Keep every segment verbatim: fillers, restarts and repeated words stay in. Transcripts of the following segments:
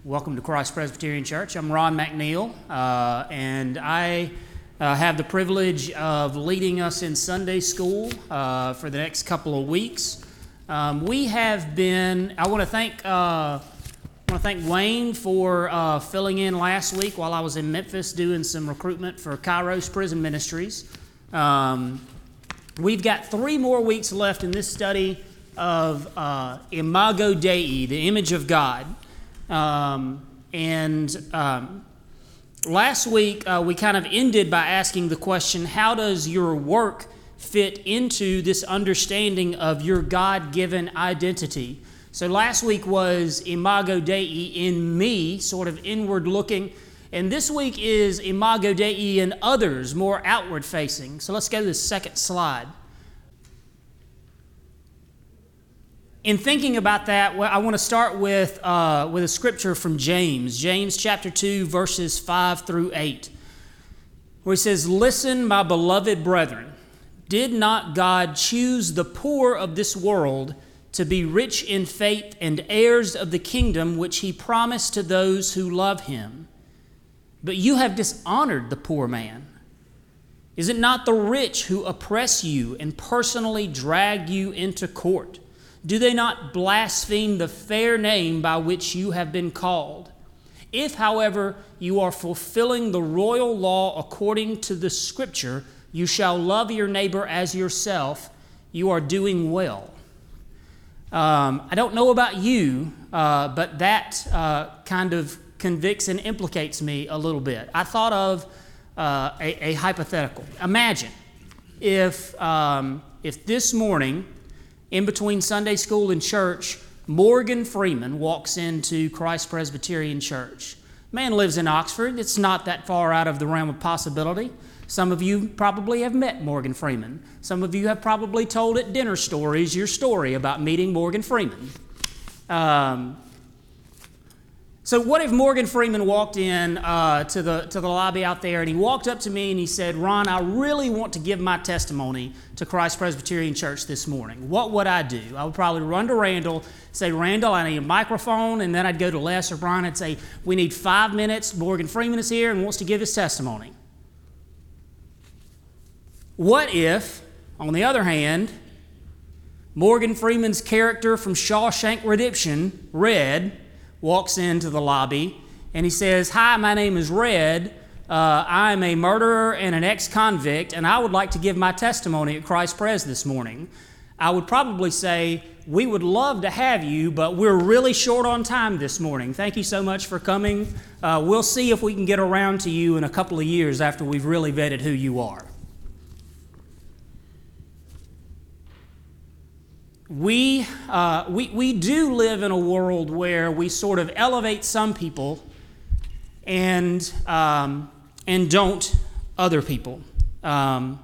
Welcome to Christ Presbyterian Church. I'm Ron McNeil, uh, and I uh, have the privilege of leading us in Sunday school uh, for the next couple of weeks. Um, we have been. I want to thank. Uh, I want to thank Wayne for uh, filling in last week while I was in Memphis doing some recruitment for Kairos Prison Ministries. Um, we've got three more weeks left in this study of uh, Imago Dei, the image of God. Um, and um, last week uh, we kind of ended by asking the question, how does your work fit into this understanding of your God-given identity? So last week was Imago Dei, in me, sort of inward looking, and this week is Imago Dei in others, more outward facing. So let's go to the second slide. In thinking about that, well, I want to start with uh, with a scripture from James, James chapter two, verses five through eight, where he says, "Listen, my beloved brethren, did not God choose the poor of this world to be rich in faith and heirs of the kingdom which he promised to those who love him? But you have dishonored the poor man. Is it not the rich who oppress you and personally drag you into court? Do they not blaspheme the fair name by which you have been called? If, however, you are fulfilling the royal law according to the Scripture, you shall love your neighbor as yourself, you are doing well." Um, I don't know about you, uh, but that uh, kind of convicts and implicates me a little bit. I thought of uh, a, a hypothetical. Imagine if um, if this morning, in between Sunday school and church, Morgan Freeman walks into Christ Presbyterian Church. Man lives in Oxford. It's not that far out of the realm of possibility. Some of you probably have met Morgan Freeman. Some of you have probably told at dinner stories your story about meeting Morgan Freeman. Um, so what if Morgan Freeman walked in uh, to the to the lobby out there, and he walked up to me and he said, "Ron, I really want to give my testimony to Christ Presbyterian Church this morning. What would I do?" I would probably run to Randall, say, "Randall, I need a microphone," and then I'd go to Les or Brian and say, "We need five minutes. Morgan Freeman is here and wants to give his testimony." What if, on the other hand, Morgan Freeman's character from Shawshank Redemption, Red, walks into the lobby and he says, "Hi, my name is Red. Uh, I'm a murderer and an ex-convict, and I would like to give my testimony at Christ Pres this morning." I would probably say, "We would love to have you, but we're really short on time this morning. Thank you so much for coming. Uh, we'll see if we can get around to you in a couple of years after we've really vetted who you are." We, uh, we, we do live in a world where we sort of elevate some people and, um, and don't other people. Um,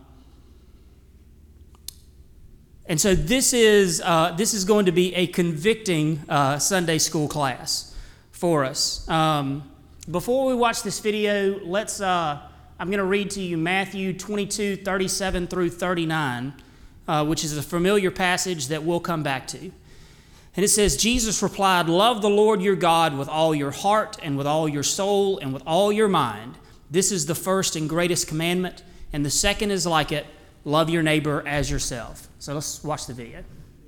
and so this is, uh, this is going to be a convicting uh, Sunday school class for us. Um, before we watch this video, let's, uh, I'm going to read to you Matthew twenty-two, thirty-seven through thirty-nine. Uh, which is a familiar passage that we'll come back to. And it says, "Jesus replied, 'Love the Lord your God with all your heart and with all your soul and with all your mind. This is the first and greatest commandment, and the second is like it, love your neighbor as yourself.'" So let's watch the video.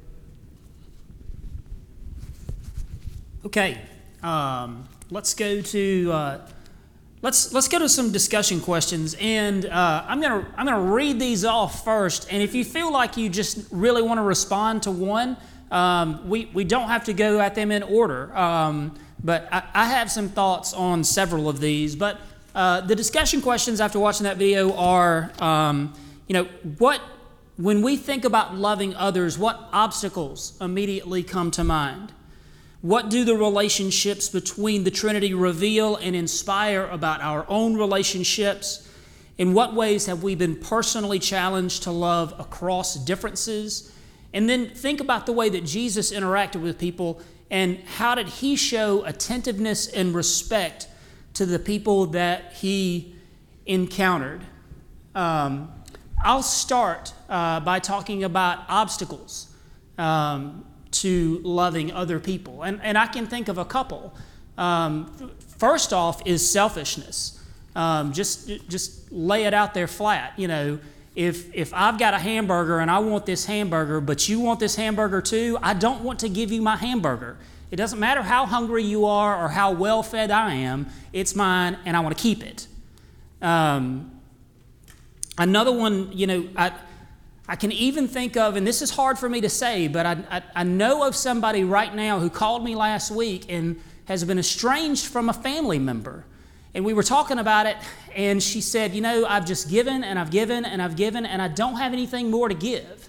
Okay, um, let's go to... Uh, Let's let's go to some discussion questions, and uh, I'm gonna I'm gonna read these off first. And if you feel like you just really want to respond to one, um, we we don't have to go at them in order. Um, but I, I have some thoughts on several of these. But uh, the discussion questions after watching that video are, um, you know, what when we think about loving others, what obstacles immediately come to mind? What do the relationships between the Trinity reveal and inspire about our own relationships? In what ways have we been personally challenged to love across differences? And then think about the way that Jesus interacted with people, and how did he show attentiveness and respect to the people that he encountered? Um, I'll start uh, by talking about obstacles. Um, to loving other people. And, and I can think of a couple. um, first off, is selfishness. Um, just, just lay it out there flat. You know, if if I've got a hamburger and I want this hamburger, but you want this hamburger too, I don't want to give you my hamburger. It doesn't matter how hungry you are or how well fed I am. It's mine, and I want to keep it. Um, another one, you know, I. I can even think of, and this is hard for me to say, but I, I, I know of somebody right now who called me last week and has been estranged from a family member. And we were talking about it, and she said, you know, I've just given and I've given and I've given, and I don't have anything more to give.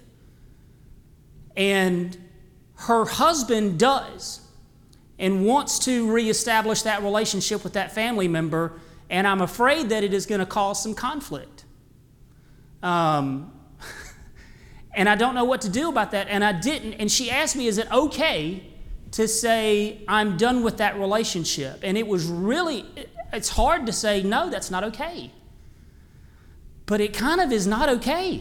And her husband does and wants to reestablish that relationship with that family member, and I'm afraid that it is going to cause some conflict. Um... And I don't know what to do about that, and I didn't. And she asked me, is it okay to say I'm done with that relationship? And it was really, it's hard to say, no, that's not okay. But it kind of is not okay.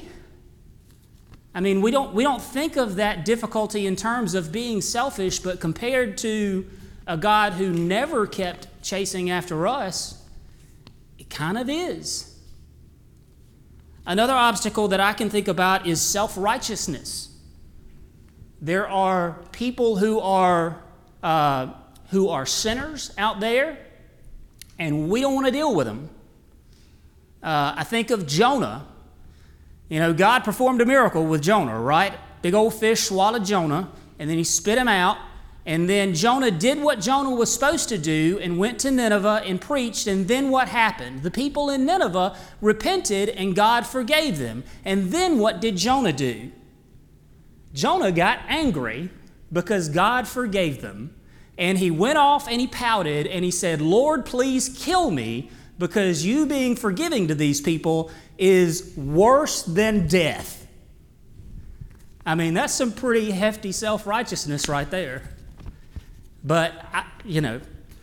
I mean, we don't, we don't think of that difficulty in terms of being selfish, but compared to a God who never kept chasing after us, it kind of is. Another obstacle that I can think about is self-righteousness. There are people who are uh, who are sinners out there, and we don't want to deal with them. Uh, I think of Jonah. You know, God performed a miracle with Jonah, right? Big old fish swallowed Jonah, and then he spit him out. And then Jonah did what Jonah was supposed to do and went to Nineveh and preached. And then what happened? The people in Nineveh repented and God forgave them. And then what did Jonah do? Jonah got angry because God forgave them. And he went off and he pouted and he said, Lord, please kill me, because you being forgiving to these people is worse than death. I mean, that's some pretty hefty self-righteousness right there. But, I, you know,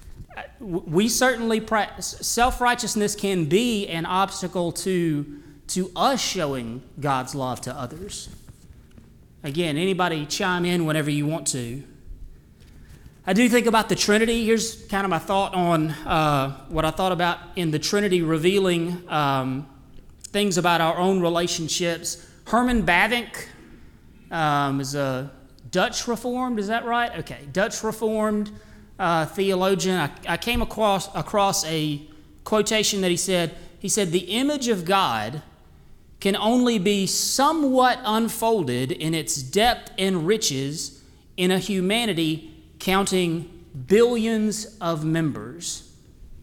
we certainly, practice, self-righteousness can be an obstacle to, to us showing God's love to others. Again, anybody chime in whenever you want to. I do think about the Trinity. Here's kind of my thought on uh, what I thought about in the Trinity, revealing um, things about our own relationships. Herman Bavinck um, is a Dutch Reformed, is that right? Okay, Dutch Reformed uh, theologian. I, I came across, across a quotation that he said, he said, the image of God can only be somewhat unfolded in its depth and riches in a humanity counting billions of members.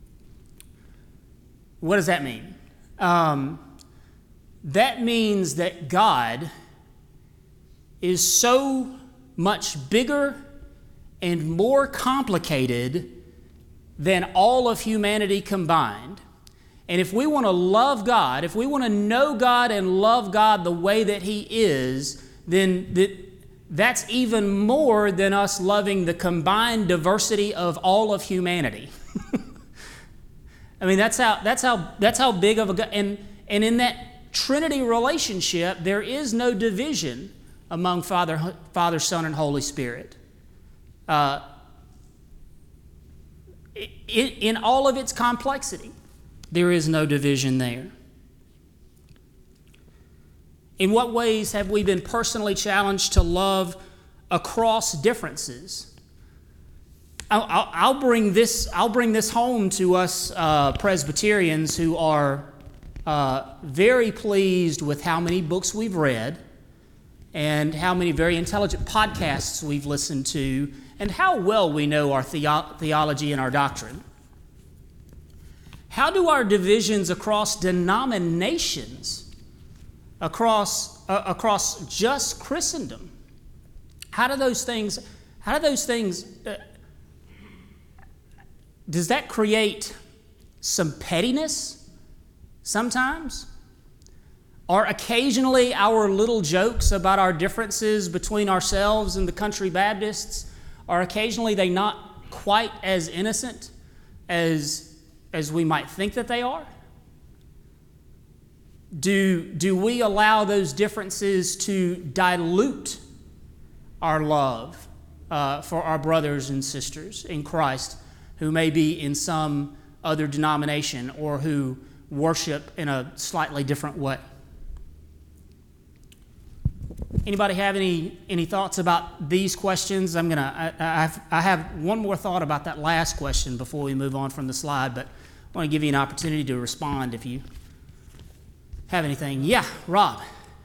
What does that mean? Um, that means that God is so much bigger and more complicated than all of humanity combined. And if we want to love God, if we want to know God and love God the way that He is, then that, that's even more than us loving the combined diversity of all of humanity. I mean, that's how that's how that's how big of a God. And and in that Trinity relationship, there is no division among Father, Father, Son, and Holy Spirit. Uh, in, in all of its complexity, there is no division there. In what ways have we been personally challenged to love across differences? I'll, I'll, I'll bring this. I'll bring this home to us uh, Presbyterians who are uh, very pleased with how many books we've read, and how many very intelligent podcasts we've listened to, and how well we know our theo- theology and our doctrine. How do our divisions across denominations, across uh, across just Christendom, how do those things? How do those things? Uh, does that create some pettiness sometimes? Are occasionally our little jokes about our differences between ourselves and the Country Baptists, are occasionally they not quite as innocent as, as we might think that they are? Do, do we allow those differences to dilute our love uh, for our brothers and sisters in Christ? who may be in some other denomination or who worship in a slightly different way. Anybody have any any thoughts about these questions? I'm gonna. I, I, have, I have one more thought about that last question before we move on from the slide, but I want to give you an opportunity to respond if you have anything. Yeah, Rob.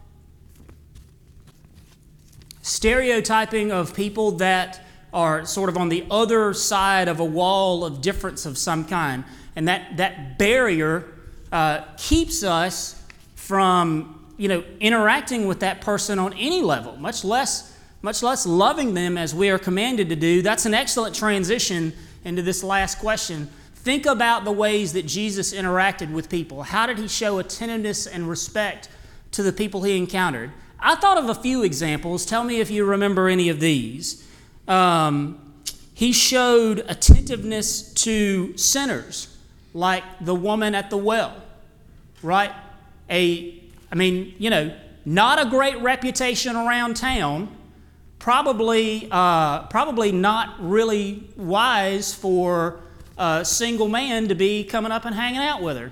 Stereotyping of people that are sort of on the other side of a wall of difference of some kind, and that that barrier uh, keeps us from, you know, interacting with that person on any level, much less, much less loving them as we are commanded to do. That's an excellent transition into this last question. Think about the ways that Jesus interacted with people. How did he show attentiveness and respect to the people he encountered? I thought of a few examples. Tell me if you remember any of these. Um, he showed attentiveness to sinners, like the woman at the well, right? A I mean, you know, not a great reputation around town, probably uh, probably not really wise for a single man to be coming up and hanging out with her.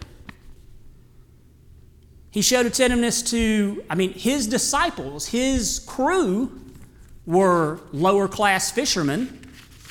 He showed attentiveness to, I mean, his disciples, his crew were lower class fishermen.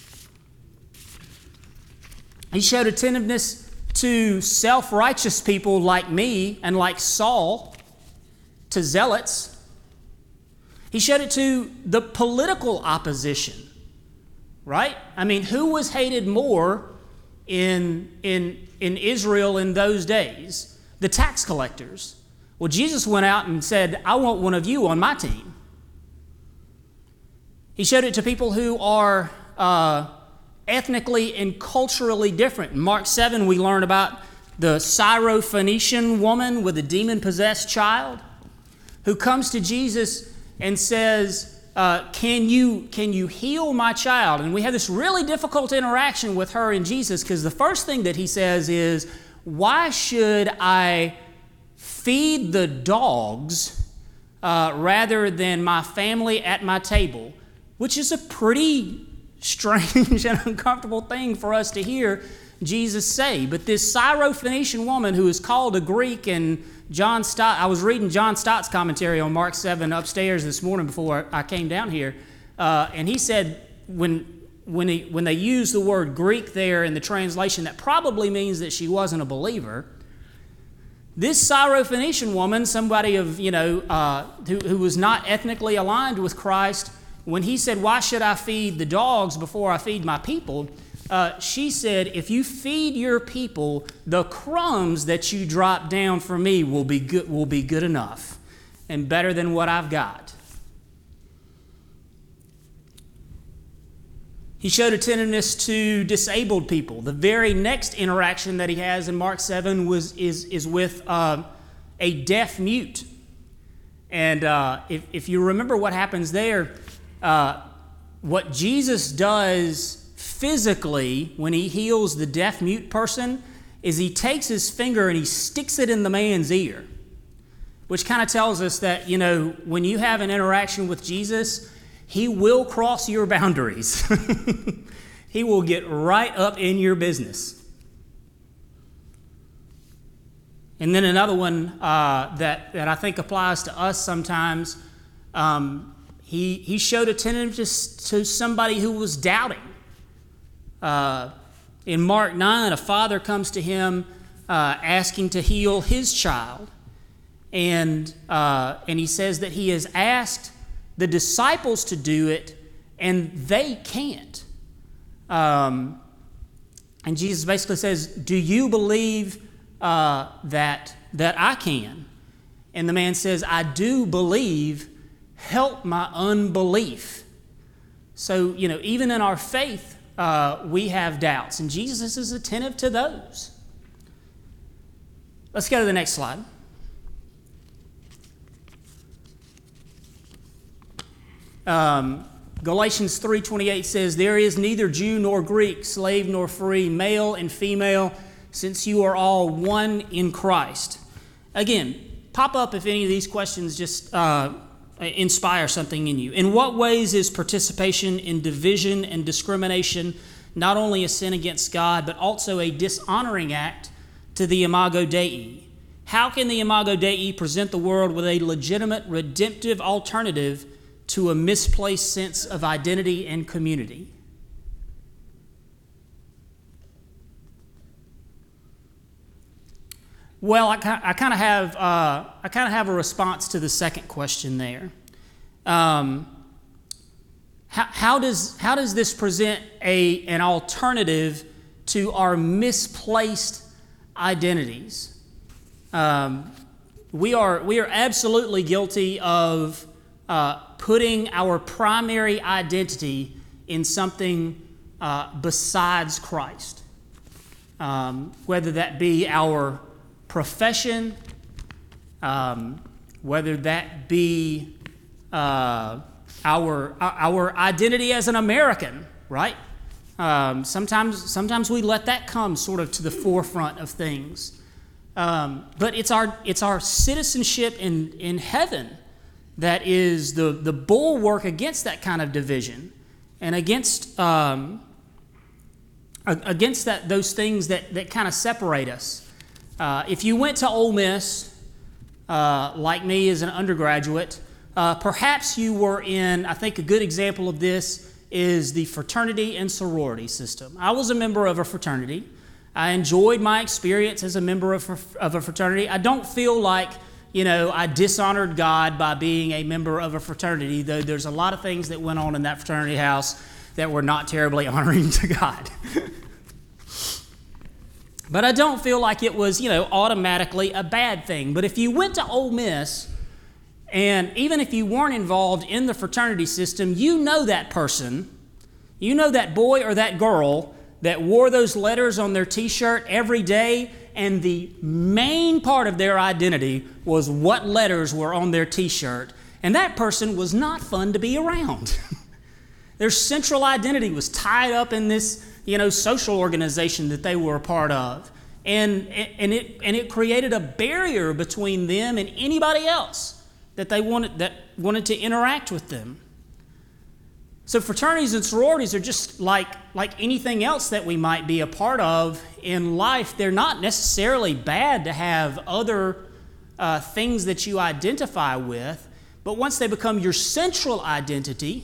He showed attentiveness to self-righteous people like me and like Saul, to zealots. He showed it to the political opposition, right? I mean, who was hated more in, in, in Israel in those days? The tax collectors. Well, Jesus went out and said, I want one of you on my team. He showed it to people who are uh, ethnically and culturally different. In Mark seven, we learn about the Syrophoenician woman with a demon-possessed child who comes to Jesus and says, uh, can you can you heal my child? And we have this really difficult interaction with her and Jesus, because the first thing that he says is, why should I feed the dogs uh, rather than my family at my table? Which is a pretty strange and uncomfortable thing for us to hear Jesus say. But this Syrophoenician woman, who is called a Greek, and John Stott, I was reading John Stott's commentary on Mark seven upstairs this morning before I came down here, uh, and he said when when he, when they use the word Greek there in the translation, that probably means that she wasn't a believer. This Syrophoenician woman, somebody of, you know, uh, who, who was not ethnically aligned with Christ, when he said, why should I feed the dogs before I feed my people? Uh, she said, if you feed your people, the crumbs that you drop down for me will be good, will be good enough and better than what I've got. He showed attentiveness to disabled people. The very next interaction that he has in Mark seven was is, is with uh, a deaf mute. And uh, if, if you remember what happens there, uh, what Jesus does physically when he heals the deaf mute person is he takes his finger and he sticks it in the man's ear, which kind of tells us that, you know, when you have an interaction with Jesus, he will cross your boundaries. He will get right up in your business. And then another one uh, that, that I think applies to us sometimes, um, he, he showed attentiveness to somebody who was doubting. Uh, in Mark nine, a father comes to him uh, asking to heal his child. And, uh, and he says that he has asked the disciples to do it, and they can't. Um, and Jesus basically says, do you believe uh, that, that I can? And the man says, I do believe, help my unbelief. So, you know, even in our faith, uh, we have doubts, and Jesus is attentive to those. Let's go to the next slide. Um, Galatians three twenty-eight says, there is neither Jew nor Greek, slave nor free, male and female, since you are all one in Christ. Again, pop up if any of these questions just uh, inspire something in you. In what ways is participation in division and discrimination not only a sin against God, but also a dishonoring act to the Imago Dei. How can the Imago Dei present the world with a legitimate, redemptive alternative to a misplaced sense of identity and community? Well, I, I kind of have uh, I kind of have a response to the second question there. Um, how, how does how does this present a an alternative to our misplaced identities? Um, we are we are absolutely guilty of uh, putting our primary identity in something uh, besides Christ, um, whether that be our profession, um, whether that be uh, our our identity as an American, right? Um, sometimes sometimes we let that come sort of to the forefront of things. Um, but it's our it's our citizenship in, in heaven that is the, the bulwark against that kind of division and against um, against that those things that, that kind of separate us. Uh, if you went to Ole Miss, uh, like me as an undergraduate, uh, perhaps you were in, I think a good example of this is the fraternity and sorority system. I was a member of a fraternity. I enjoyed my experience as a member of, of a fraternity. I don't feel like, you know, I dishonored God by being a member of a fraternity, though there's a lot of things that went on in that fraternity house that were not terribly honoring to God. But I don't feel like it was, you know, automatically a bad thing. But if you went to Ole Miss, and even if you weren't involved in the fraternity system, you know that person, you know that boy or that girl that wore those letters on their t-shirt every day, and the main part of their identity was what letters were on their t-shirt. And that person was not fun to be around. Their central identity was tied up in this, you know, social organization that they were a part of. And, and, it, and it created a barrier between them and anybody else that they wanted, that wanted to interact with them. So fraternities and sororities are just like, like anything else that we might be a part of in life. They're not necessarily bad to have other uh, things that you identify with, but once they become your central identity,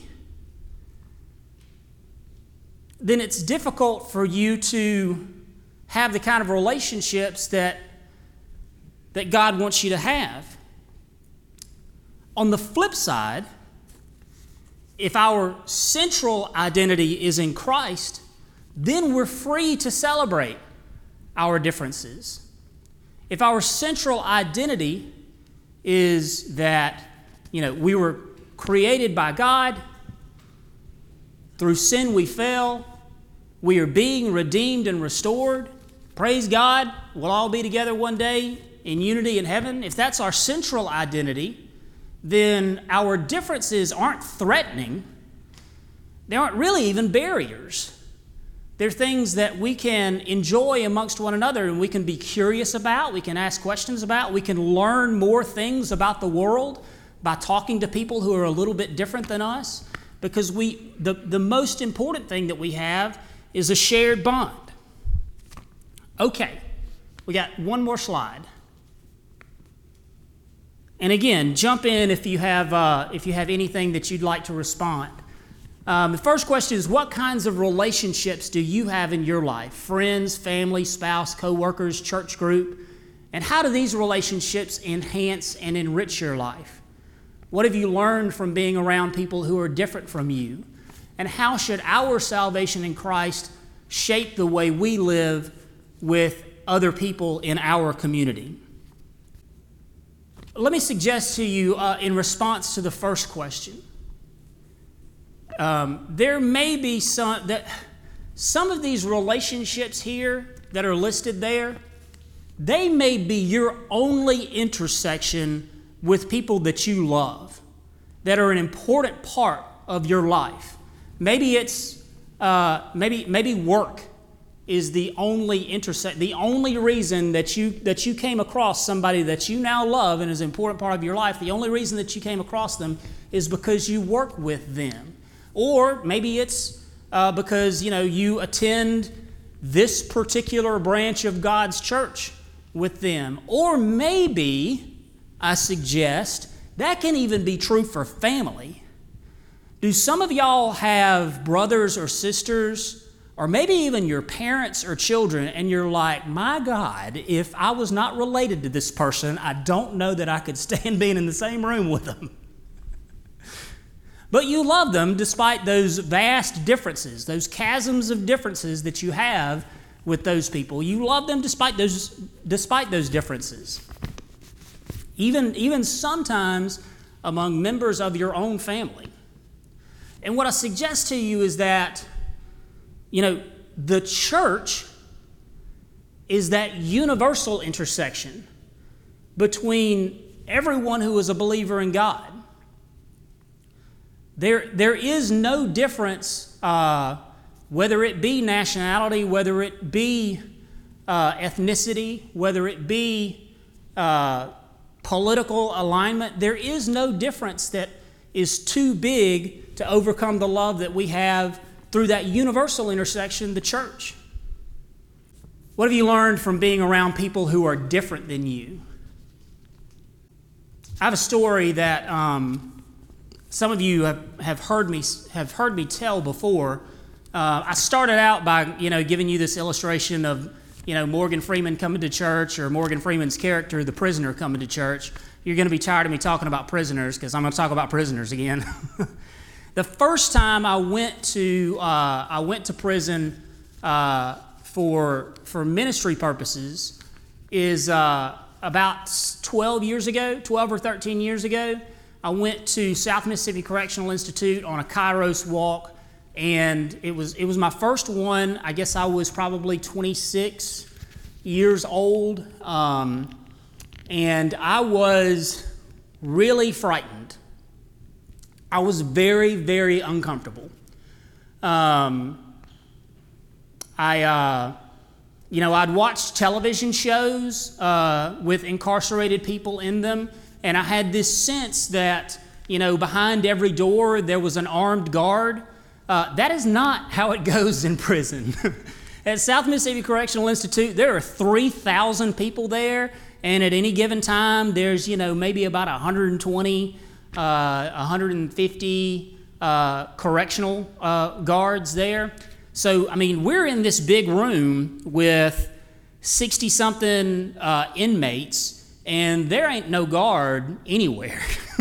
then it's difficult for you to have the kind of relationships that, that God wants you to have. On the flip side, if our central identity is in Christ, then we're free to celebrate our differences. If our central identity is that, you know, we were created by God, through sin we fell, we are being redeemed and restored, praise God, we'll all be together one day in unity in heaven. If that's our central identity, then our differences aren't threatening. They aren't really even barriers. They're things that we can enjoy amongst one another and we can be curious about, we can ask questions about, we can learn more things about the world by talking to people who are a little bit different than us, because we the, the most important thing that we have is a shared bond. Okay, we got one more slide. And again, jump in if you have uh, if you have anything that you'd like to respond. Um, the first question is, what kinds of relationships do you have in your life? Friends, family, spouse, co-workers, church group? And how do these relationships enhance and enrich your life? What have you learned from being around people who are different from you? And how should our salvation in Christ shape the way we live with other people in our community? Let me suggest to you, uh, in response to the first question, um, there may be some that some of these relationships here that are listed there, they may be your only intersection with people that you love, that are an important part of your life. Maybe it's uh, maybe maybe work is the only intersect, the only reason that you that you came across somebody that you now love and is an important part of your life. The only reason that you came across them is because you work with them. Or maybe it's uh, uh, because, you know, you attend this particular branch of God's church with them. Or maybe, I suggest, that can even be true for family. Do some of y'all have brothers or sisters, or maybe even your parents or children, and you're like, my God, if I was not related to this person, I don't know that I could stand being in the same room with them. But you love them despite those vast differences, those chasms of differences that you have with those people. You love them despite those, despite those differences. Even, even sometimes among members of your own family. And what I suggest to you is that, you know, the church is that universal intersection between everyone who is a believer in God. There, there is no difference, uh, whether it be nationality, whether it be uh, ethnicity, whether it be uh, political alignment. There is no difference that is too big to overcome the love that we have through that universal intersection, the church. What have you learned from being around people who are different than you? I have a story that um, some of you have, have heard me have heard me tell before. Uh, I started out by you know giving you this illustration of you know Morgan Freeman coming to church, or Morgan Freeman's character, the prisoner, coming to church. You're going to be tired of me talking about prisoners because I'm going to talk about prisoners again. The first time I went to uh, I went to prison uh, for for ministry purposes is uh, about twelve years ago, twelve or thirteen years ago. I went to South Mississippi Correctional Institute on a Kairos walk, and it was it was my first one. I guess I was probably twenty-six years old, um, and I was really frightened. I was very, very uncomfortable. Um, I, uh, you know, I'd watched television shows uh, with incarcerated people in them, and I had this sense that, you know, behind every door there was an armed guard. Uh, that is not how it goes in prison. At South Mississippi Correctional Institute, there are three thousand people there, and at any given time, there's, you know, maybe about one hundred twenty Uh, one hundred fifty uh, correctional uh, guards there. So, I mean, we're in this big room with sixty-something uh, inmates, and there ain't no guard anywhere.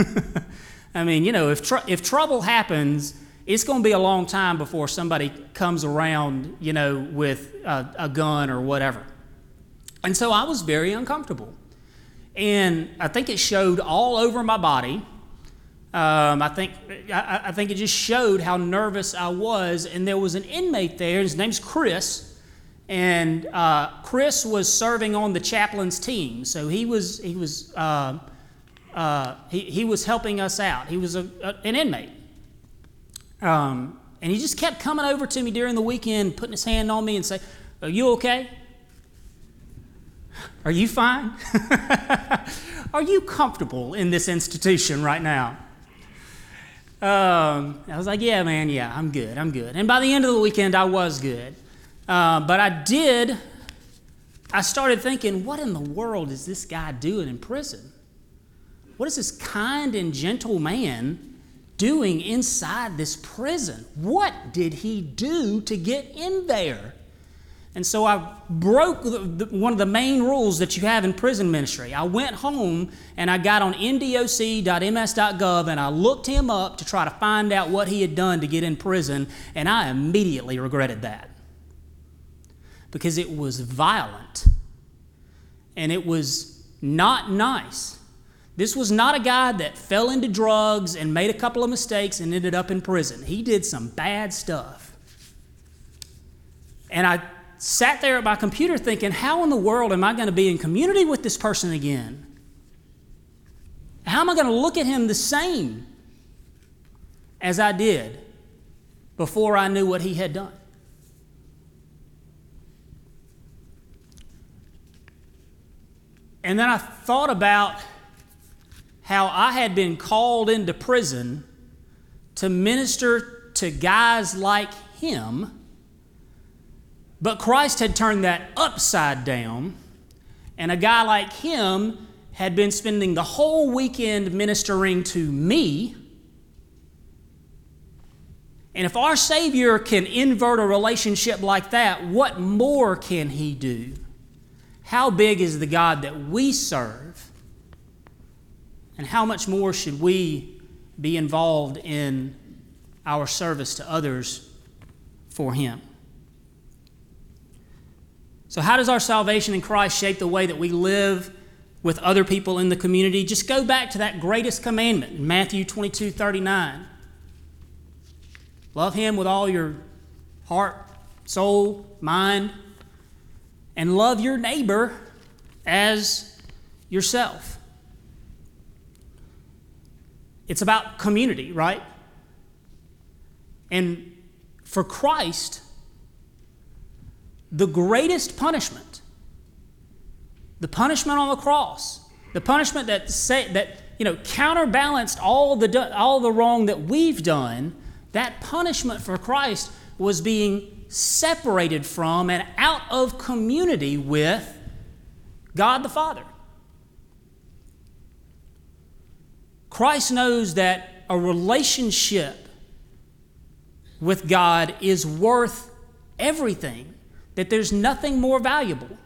I mean, you know, if tr- if trouble happens, it's going to be a long time before somebody comes around, you know, with a, a gun or whatever. And so I was very uncomfortable. And I think it showed all over my body. Um, I think I, I think it just showed how nervous I was, and there was an inmate there. His name's Chris, and uh, Chris was serving on the chaplain's team, so he was he was uh, uh, he he was helping us out. He was a, a, an inmate, um, and he just kept coming over to me during the weekend, putting his hand on me and say, "Are you okay? Are you fine? Are you comfortable in this institution right now?" Um, I was like, yeah, man, yeah, I'm good, I'm good. And by the end of the weekend, I was good. Uh, but I did, I started thinking, what in the world is this guy doing in prison? What is this kind and gentle man doing inside this prison? What did he do to get in there? And so I broke the, the, one of the main rules that you have in prison ministry. I went home and I got on N D O C dot M S dot gov and I looked him up to try to find out what he had done to get in prison, and I immediately regretted that because it was violent and it was not nice. This was not a guy that fell into drugs and made a couple of mistakes and ended up in prison. He did some bad stuff. And I sat there at my computer thinking, how in the world am I going to be in community with this person again? How am I going to look at him the same as I did before I knew what he had done? And then I thought about how I had been called into prison to minister to guys like him, but Christ had turned that upside down, and a guy like him had been spending the whole weekend ministering to me. And if our Savior can invert a relationship like that, what more can He do? How big is the God that we serve? And how much more should we be involved in our service to others for Him? So how does our salvation in Christ shape the way that we live with other people in the community? Just go back to that greatest commandment in Matthew twenty-two thirty-nine. Love Him with all your heart, soul, mind, and love your neighbor as yourself. It's about community, right? And for Christ, the greatest punishment, the punishment on the cross, the punishment that say, that you know counterbalanced all the all the wrong that we've done, that punishment for Christ was being separated from and out of community with God the Father. Christ knows that a relationship with God is worth everything, that there's nothing more valuable.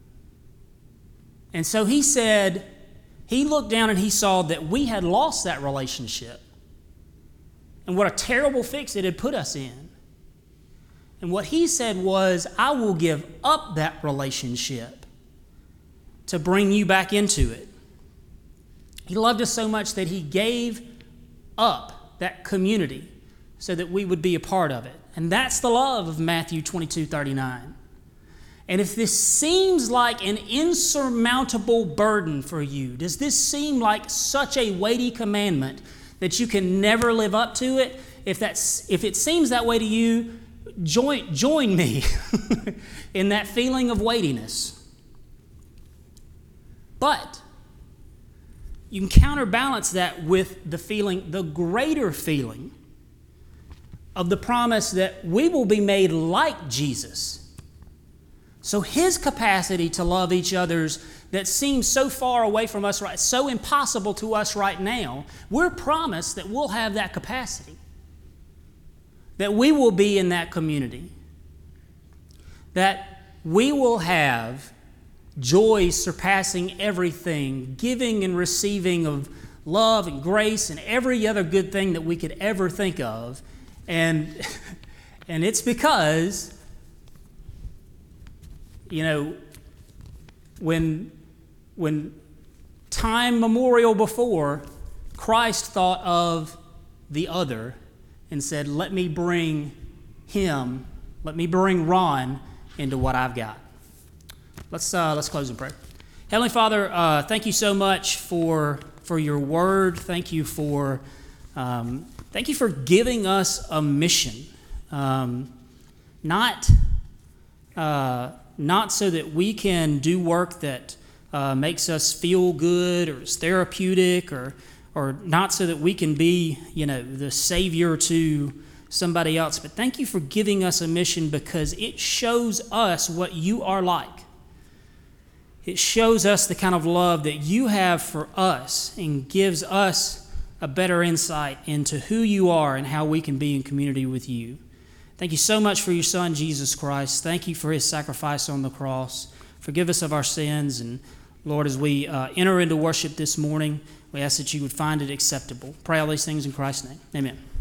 And so He said, He looked down and He saw that we had lost that relationship. And what a terrible fix it had put us in. And what He said was, I will give up that relationship to bring you back into it. He loved us so much that He gave up that community so that we would be a part of it. And that's the love of Matthew twenty-two thirty-nine. And if this seems like an insurmountable burden for you, does this seem like such a weighty commandment that you can never live up to it? If that's if it seems that way to you, join join me in that feeling of weightiness. But you can counterbalance that with the feeling, the greater feeling of the promise that we will be made like Jesus. So His capacity to love each other's that seems so far away from us, right, so impossible to us right now, we're promised that we'll have that capacity, that we will be in that community, that we will have joy surpassing everything, giving and receiving of love and grace and every other good thing that we could ever think of. And, and it's because, you know, when, when time memorial before, Christ thought of the other and said, let me bring him, let me bring Ron into what I've got. Let's uh, let's close in prayer. Heavenly Father, uh, thank you so much for for your word. Thank you for um, thank you for giving us a mission, um, not uh, not so that we can do work that uh, makes us feel good or is therapeutic, or or not so that we can be, you know, the savior to somebody else. But thank you for giving us a mission because it shows us what you are like. It shows us the kind of love that you have for us and gives us a better insight into who you are and how we can be in community with you. Thank you so much for your Son, Jesus Christ. Thank you for his sacrifice on the cross. Forgive us of our sins. And Lord, as we uh, enter into worship this morning, we ask that you would find it acceptable. Pray all these things in Christ's name. Amen.